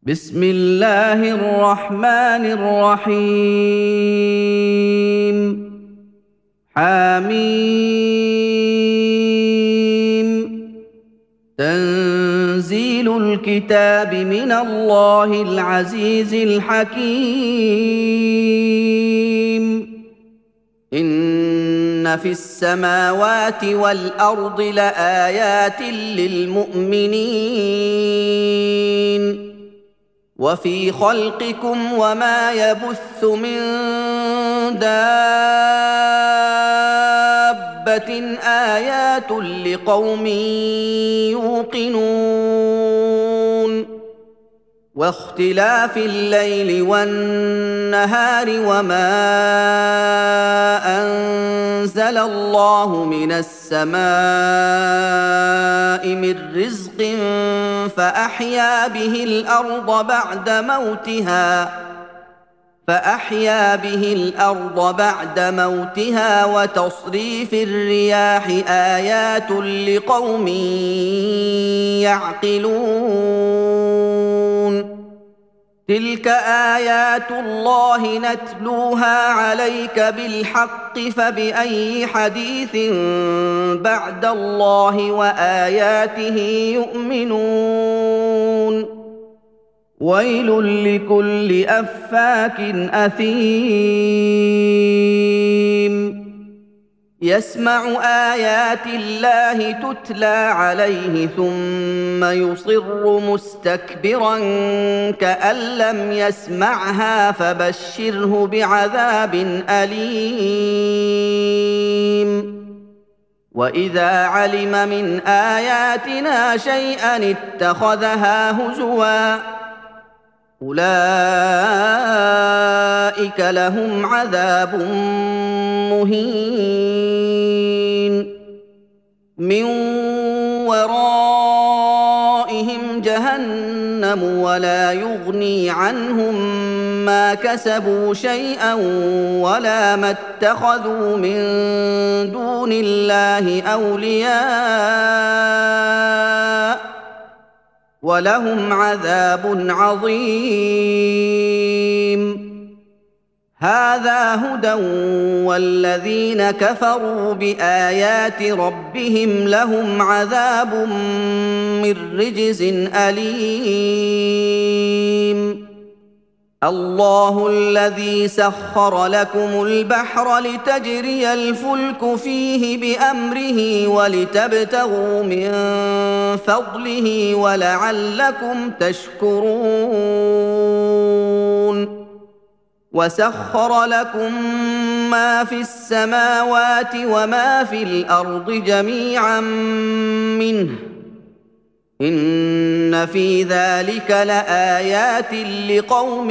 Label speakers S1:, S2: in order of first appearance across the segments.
S1: بسم الله الرحمن الرحيم. حميم. تنزيل الكتاب من الله العزيز الحكيم. إن في السماوات والأرض لآيات للمؤمنين وفي خلقكم وما يبث من دابة آيات لقوم يوقنون واختلاف الليل والنهار وما أنزل الله من السماء من رزق فأحيا به الأرض بعد موتها وتصريف الرياح آيات لقوم يعقلون. تلك آيات الله نتلوها عليك بالحق فبأي حديث بعد الله وآياته يؤمنون. ويل لكل أفاك أثيم يسمع آيات الله تتلى عليه ثم يصر مستكبرا كأن لم يسمعها فبشره بعذاب أليم. وإذا علم من آياتنا شيئا اتخذها هزوا أولئك لهم عذاب مهين من ورائهم جهنم ولا يغني عنهم ما كسبوا شيئا ولا ما اتخذوا من دون الله أولياء ولهم عذاب عظيم. هذا هدى والذين كفروا بآيات ربهم لهم عذاب من رجز أليم. الله الذي سخر لكم البحر لتجري الفلك فيه بأمره ولتبتغوا من فضله ولعلكم تشكرون. وسخر لكم ما في السماوات وما في الأرض جميعا منه إن في ذلك لآيات لقوم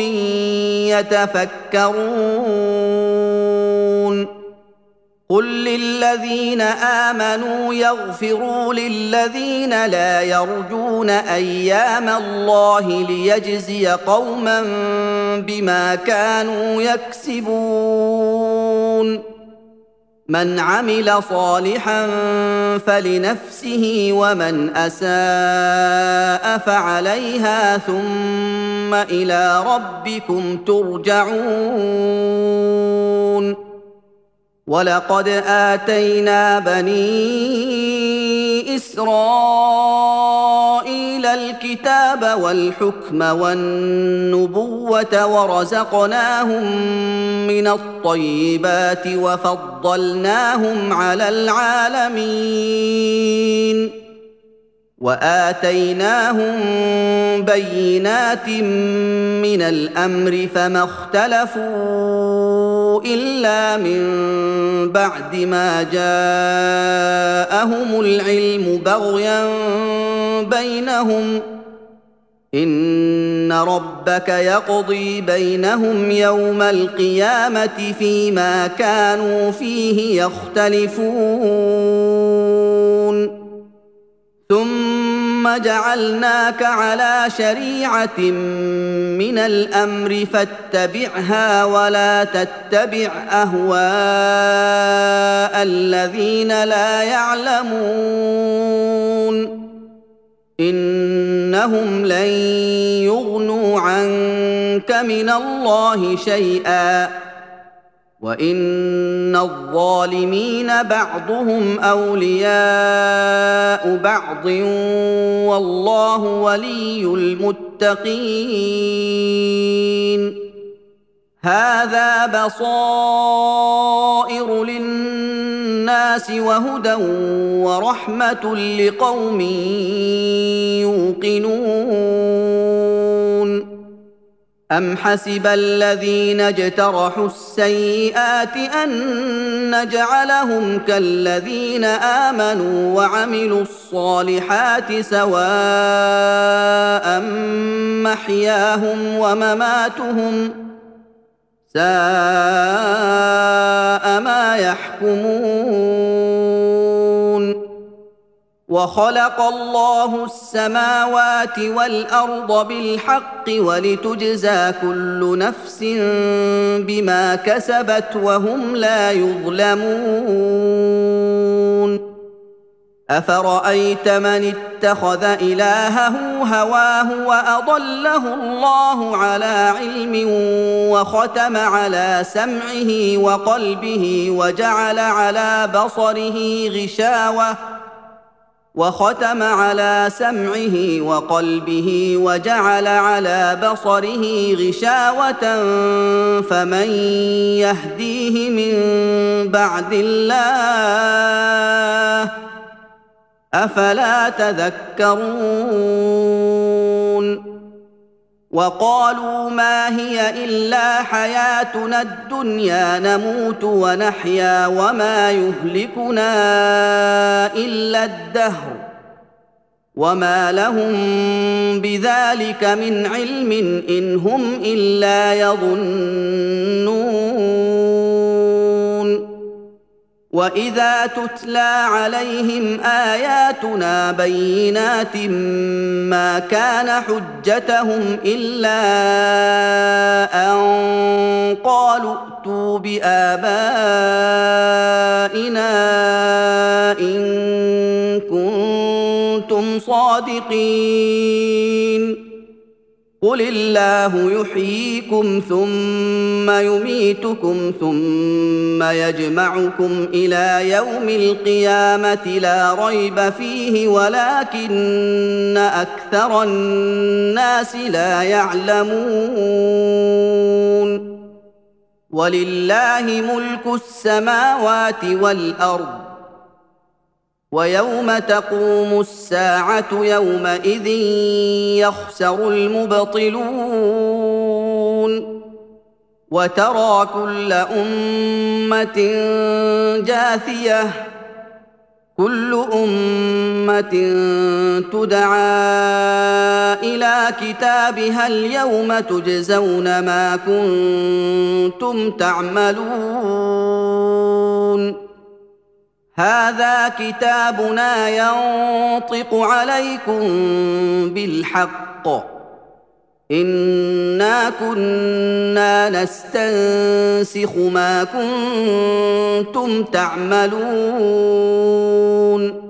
S1: يتفكرون. قل للذين آمنوا يغفروا للذين لا يرجون أيام الله ليجزي قوما بما كانوا يكسبون. من عمل صالحا فلنفسه ومن أساء فعليها ثم إلى ربكم ترجعون. ولقد آتينا بني إسرائيل الكتاب والحكم والنبوة ورزقناهم من الطيبات وفضلناهم على العالمين وآتيناهم بينات من الأمر فما اختلفوا إلا من بعد ما جاءهم العلم بغيا بينهم إن ربك يقضي بينهم يوم القيامة فيما كانوا فيه يختلفون. ثم جعلناك على شريعة من الأمر فاتبعها ولا تتبع أهواء الذين لا يعلمون إنهم لن يغنوا عنك من الله شيئا وان الظالمين بعضهم اولياء بعض والله ولي المتقين هذا بصائر للناس وهدى ورحمه لقوم يوقنون أم حسب الذين اجترحوا السيئات أن نجعلهم كالذين آمنوا وعملوا الصالحات سواء محياهم ومماتهم ساء ما يحكمون وخلق الله السماوات والأرض بالحق ولتجزى كل نفس بما كسبت وهم لا يظلمون أفرأيت من اتخذ إلهه هواه وأضله الله على علم وختم على سمعه وقلبه وجعل على بصره غشاوة فمن يهديه من بعد الله أفلا تذكرون وقالوا ما هي إلا حياتنا الدنيا نموت ونحيا وما يهلكنا إلا الدهر وما لهم بذلك من علم إن هم إلا يظنون وإذا تتلى عليهم آياتنا بينات ما كان حجتهم إلا أن قالوا ائتوا بآبائنا إن كنتم صادقين قل الله يحييكم ثم يميتكم ثم يجمعكم إلى يوم القيامة لا ريب فيه ولكن أكثر الناس لا يعلمون ولله ملك السماوات والأرض ويوم تقوم الساعة يومئذ يخسر المبطلون وترى كل أمة جاثية كل أمة تدعى إلى كتابها اليوم تجزون ما كنتم تعملون هذا كتابنا ينطق عليكم بالحق إنا كنا نستنسخ ما كنتم تعملون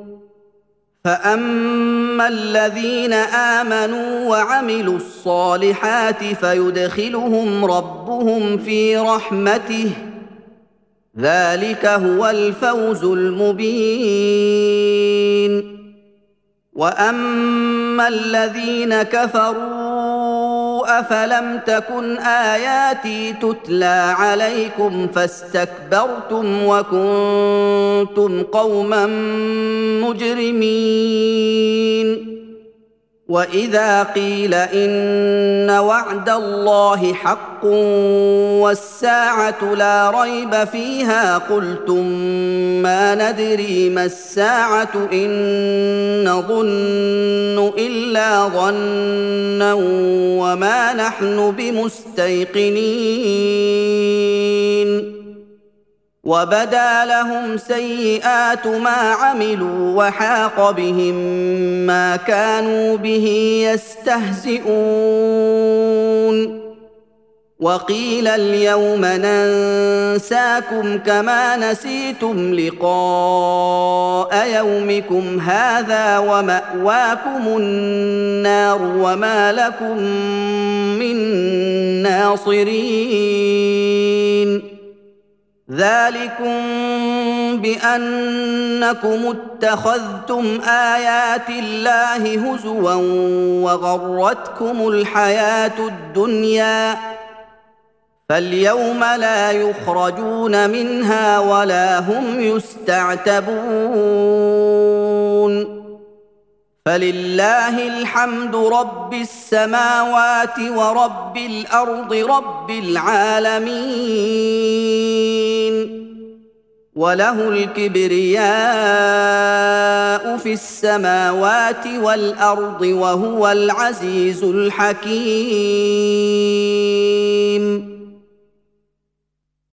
S1: فأما الذين آمنوا وعملوا الصالحات فيدخلهم ربهم في رحمته ذلك هو الفوز المبين وأما الذين كفروا أفلم تكن آياتي تتلى عليكم فاستكبرتم وكنتم قوما مجرمين وإذا قيل إن وعد الله حق والساعة لا ريب فيها قلتم ما ندري ما الساعة إن نظن إلا ظنا وما نحن بمستيقنين وبدا لهم سيئات ما عملوا وحاق بهم ما كانوا به يستهزئون وقيل اليوم ننساكم كما نسيتم لقاء يومكم هذا ومأواكم النار وما لكم من الناصرين ذلكم بأنكم اتخذتم آيات الله هزوا وغرتكم الحياة الدنيا فاليوم لا يخرجون منها ولا هم يستعتبون فلله الحمد رب السماوات ورب الأرض رب العالمين وله الكبرياء في السماوات والأرض وهو العزيز الحكيم